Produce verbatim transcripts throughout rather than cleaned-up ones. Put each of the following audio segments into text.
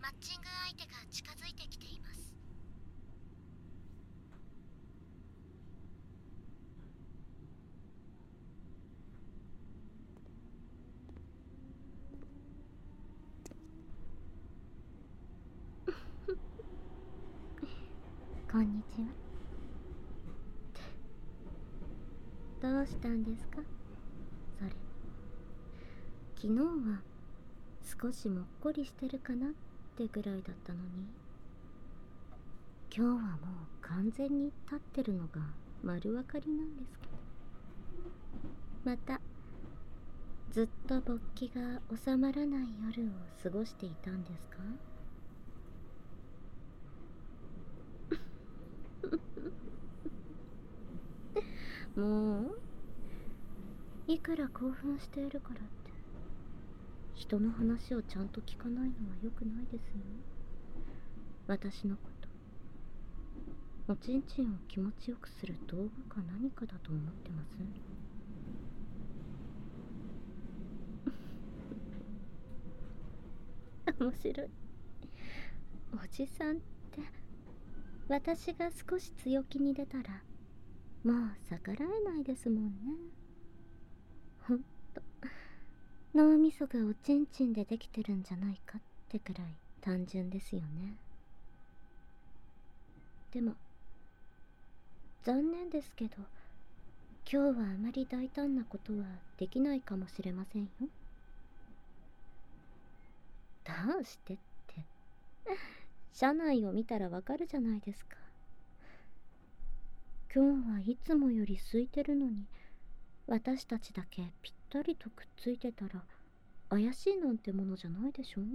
マッチング相手が近づいてきています。 こんにちは。どうしたんですかそれ。昨日は少しもっこりしてるかなってぐらいだったのに、今日はもう完全に立ってるのが丸分かりなんですけど、またずっと勃起が収まらない夜を過ごしていたんですか？もういくら興奮しているからって人の話をちゃんと聞かないのは良くないですよ。私のこと、おちんちんを気持ちよくする道具か何かだと思ってます？面白い。おじさんって、私が少し強気に出たらもう逆らえないですもんね。ほんと脳みそがおちんちんでできてるんじゃないかってくらい単純ですよね。でも残念ですけど、今日はあまり大胆なことはできないかもしれませんよ。どうしてって車内を見たらわかるじゃないですか。今日はいつもより空いてるのに、私たちだけぴったりとくっついてたら怪しいなんてものじゃないでしょ。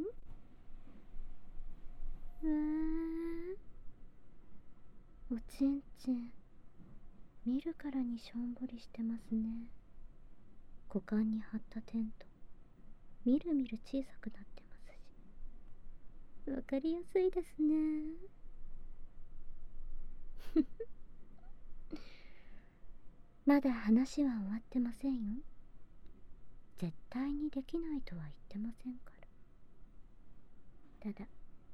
えー、おちんちん見るからにしょんぼりしてますね。股間に張ったテントみるみる小さくなってますし、わかりやすいですね。まだ話は終わってませんよ。絶対にできないとは言ってませんから。ただ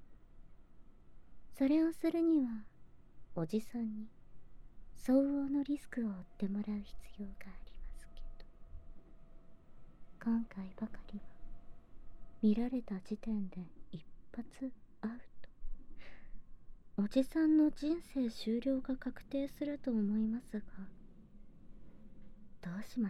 それをするにはおじさんに相応のリスクを負ってもらう必要がありますけど、今回ばかりは見られた時点で一発アウト。おじさんの人生終了が確定すると思いますが、どうします？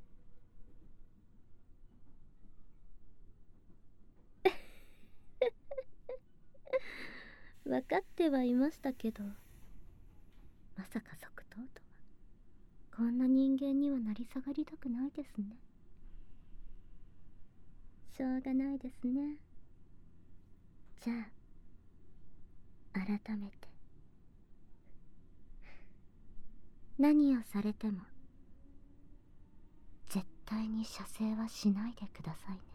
分かってはいましたけど、まさか即答とは。こんな人間にはなり下がりたくないですね。しょうがないですね。じゃあ改めて、何をされても絶対に射精はしないでくださいね。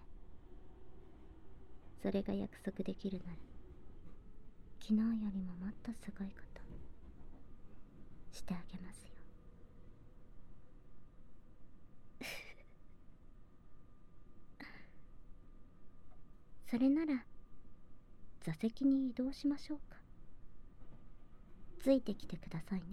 それが約束できるなら、昨日よりももっとすごいことしてあげますよ。それなら座席に移動しましょうか。ついてきてくださいね。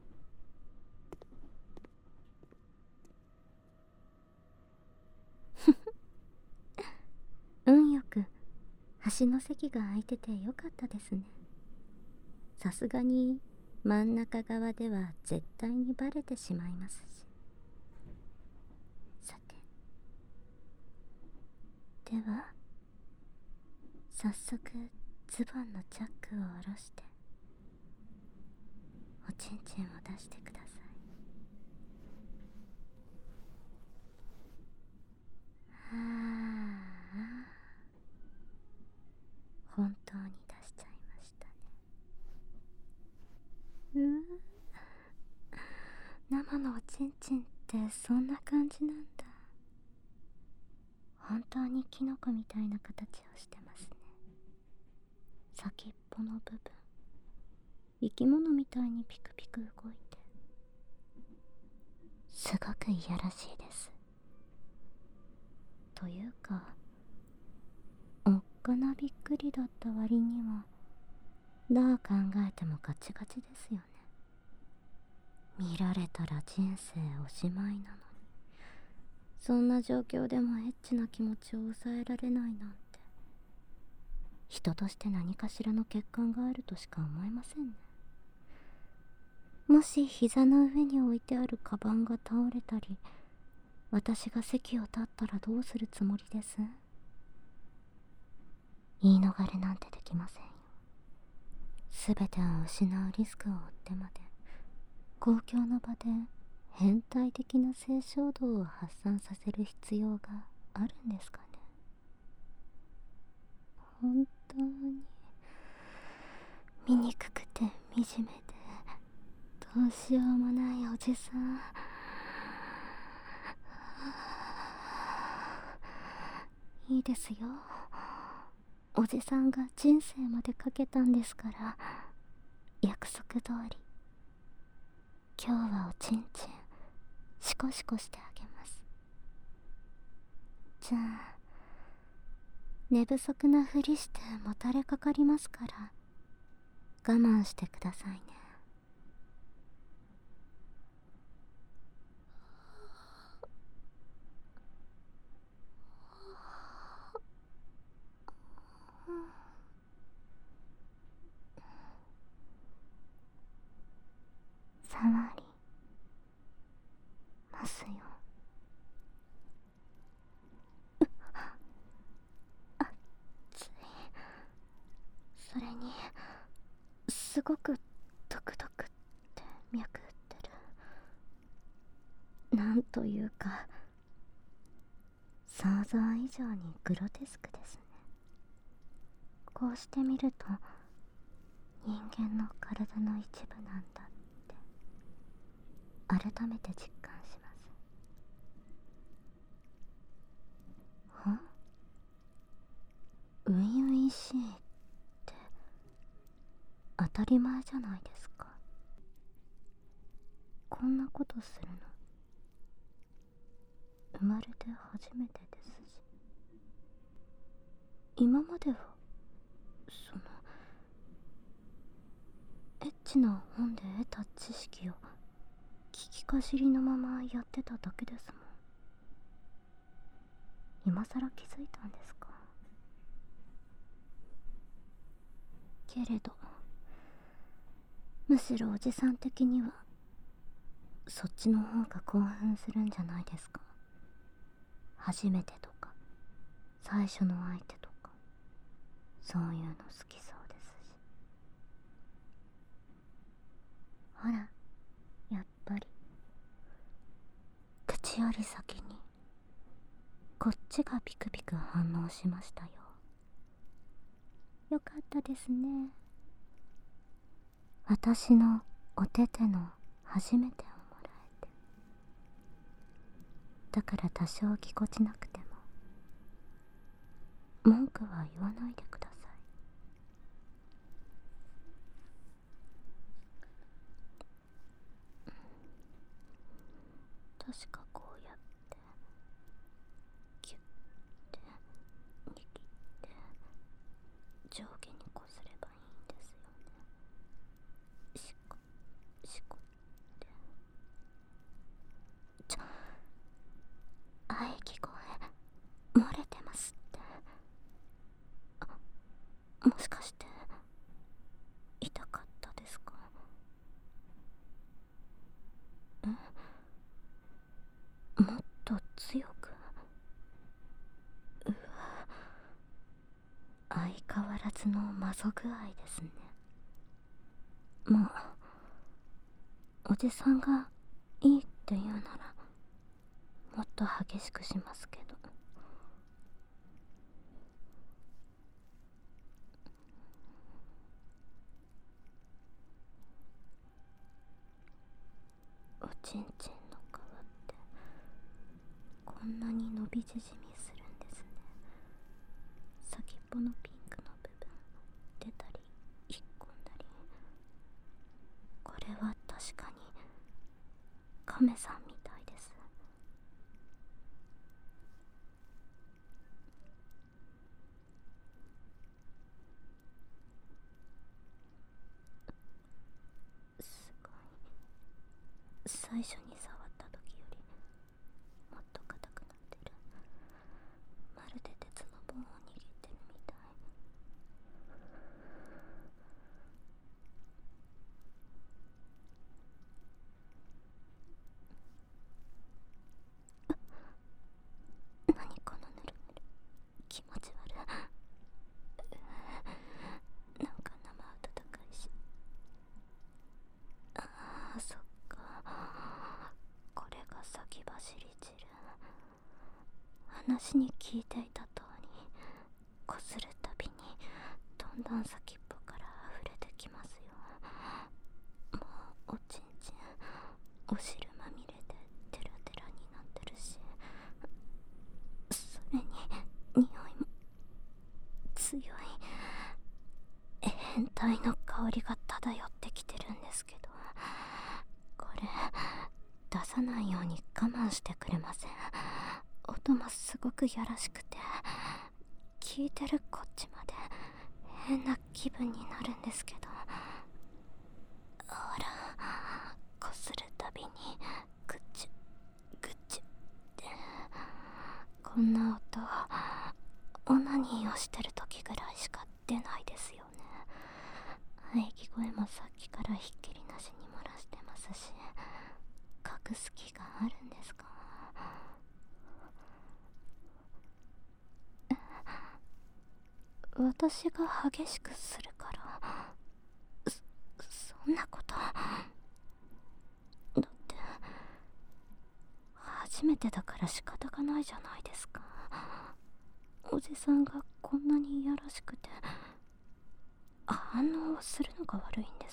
運よく端の席が空いててよかったですね。さすがに真ん中側では絶対にバレてしまいますし。さて、では早速ズボンのチャックを下ろしておちんちんを出してください。はあ、本当に出しちゃいましたね。うわ、生のおちんちんってそんな感じなんだ。本当にキノコみたいな形をしてますね。先っぽの部分、生き物みたいにピクピク動いて、すごくいやらしいです。というか、おっかかなびっくりだった割には、どう考えてもガチガチですよね。見られたら人生おしまいなのに、そんな状況でもエッチな気持ちを抑えられないなんて、人として何かしらの欠陥があるとしか思えませんね。もし膝の上に置いてあるカバンが倒れたり、私が席を立ったらどうするつもりです？言い逃れなんてできませんよ。すべてを失うリスクを負ってまで、公共の場で変態的な性衝動を発散させる必要があるんですかね。本当に醜くて惨めでどうしようもないおじさん。いいですよ。おじさんが人生までかけたんですから、約束通り今日はおちんちんシコシコしてあげます。じゃあ寝不足なふりしてもたれかかりますから、我慢してくださいね。触りますよ。熱い。それにすごくドクドクって脈打ってる。なんというか想像以上にグロテスクですね。こうしてみると人間の体の一部なんだって改めて実感します。は？初々しいって当たり前じゃないですか。こんなことするの生まれて初めてですし、今まではそのエッチな本で得た知識を聞きかじりのままやってただけですもん。今さら気づいたんですか。けれどむしろおじさん的にはそっちの方が興奮するんじゃないですか。初めてとか最初の相手とか、そういうの好きそうですし。ほら、やっぱり口より先にこっちがピクピク反応しましたよ。よかったですね。私のお手手の初めてをもらえて。だから多少ぎこちなくても文句は言わないでください。確かこうやってキュッて握って上下にこすればいいんですよね。シコシコってちょ喘ぎ声漏れてますって。あ、もしかして痛かったですか？え、もっと強く。うわ、相変わらずのマゾ具合ですね。まあおじさんがいいって言うならもっと激しくしますけど。おちんちんの皮ってこんなに伸び縮みするんですね。先っぽのピンクの部分出たり引っ込んだり。これは確かにカメさんみたいです。 最初に触った時よりもっと硬くなってる。まるで鉄の棒を握ってるみたい。何このぬるぬる、気持ち悪い。なんか生温かいし。ああ、そっか、これが先走り汁。話に聞いていた通り、こするたびにどんどん先っぽから溢れてきますよ。もうおちんちんお汁まみれでテラテラになってるし、それに匂いも強い変態の香りが漂ってきてるんですけど、これ出さないように我慢してくれません？音もすごくやらしくて、聞いてるこっちまで変な気分になるんですけど。ほら、こするたびにグッチュグッチュって。こんな音オナニーをしてる時ぐらいしか出ないですよね。喘ぎ声もさっきからひっきりなしに漏らしてますし、隠す気があるんですか？私が激しくするから、そ、そんなこと。だって初めてだから仕方がないじゃないですか。おじさんがこんなにいやらしくて反応をするのが悪いんです。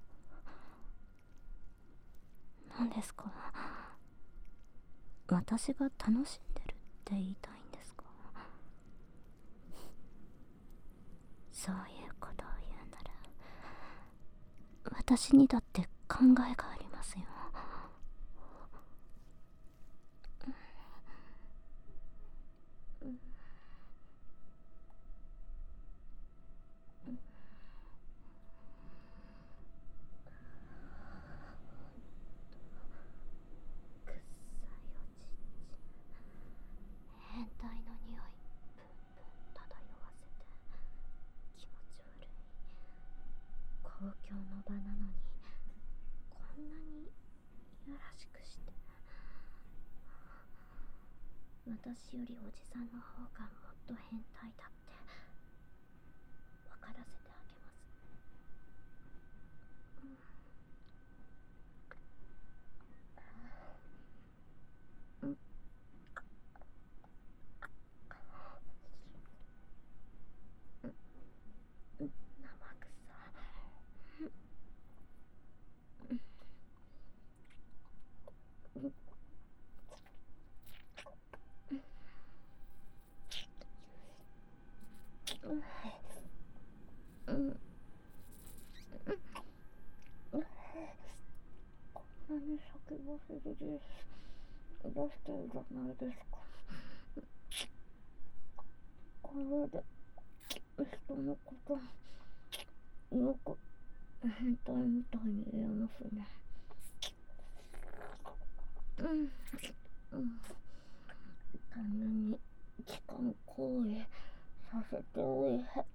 何ですか？私が楽しんでるって言いたいんですか？そういうことを言うなら、私にだって考えがありますよ。くっさいおちんちん、変態の匂いプンプン漂わせて気持ち悪い。公共の場なのにこんなにいやらしくして。私よりおじさんの方がもっと変態だって分からせてあげます。うん、生臭。うん、こんなに叫ばせるで出してるじゃないですか。これで人のことよく変態みたいに言えますね。うん、うん、他人に痴漢行為させておいて、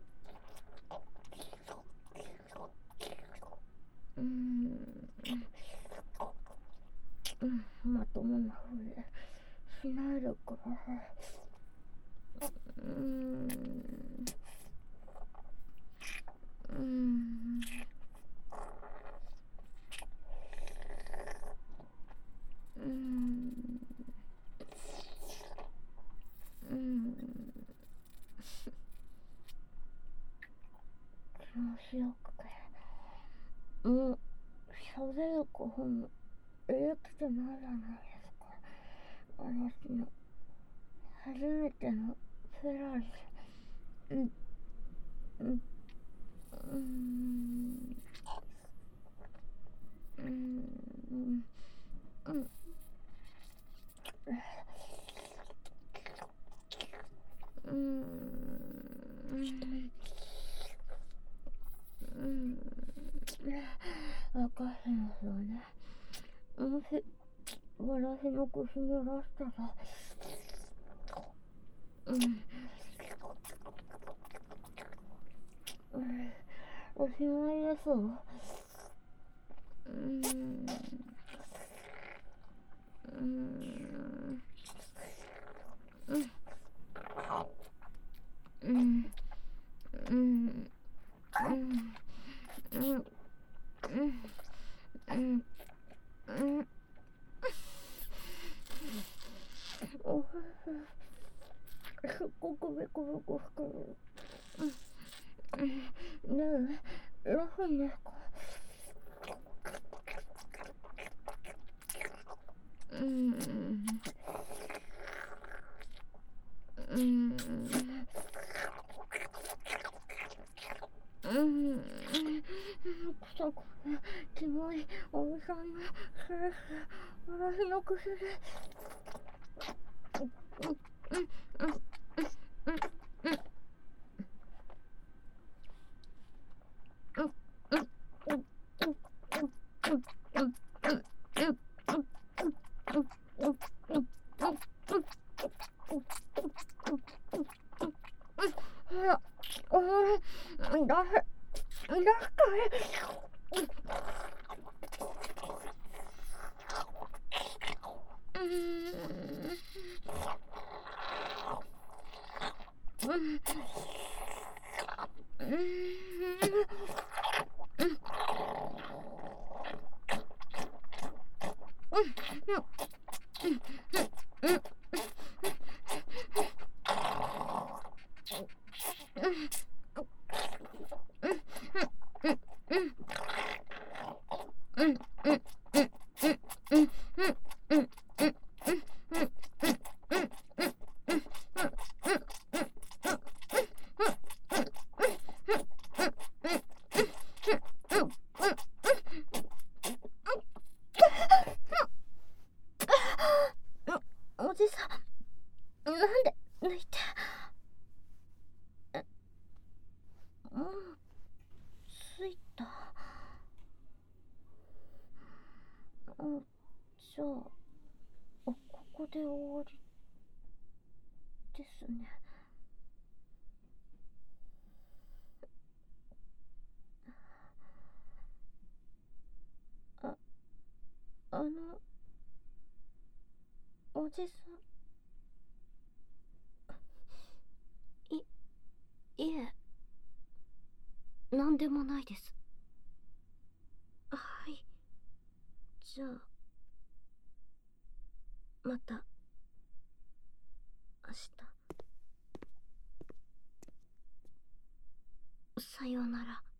うん、うん、まともなふりしないでください。うん、うん、うん、うん、気持ちよくて、もう喋る子もできてないじゃないですか。私の初めてのフェラーリ。うん、うん、うん、うん、うん、うん、うん、わかりますよね。 もし私の口に出したら、うん、うん、おしまいです。うん、うん、うん、うん、うん、うん、うん、うん、うん、おふふ、すっごくベコベコしてる。うん、ねえ、ラフンですか？うん、うん、うん、臭くてキモいおじさんのスレス、私の薬で。うん、うん、うん、うん、うん、うん、うん、うん、おじさん、なんで抜いて。もう着いた。あ、じゃあ、ここで終わりですね。あ、あの、おじさん、い、いえ、なんでもないです。はい。じゃあ、また、明日。さようなら。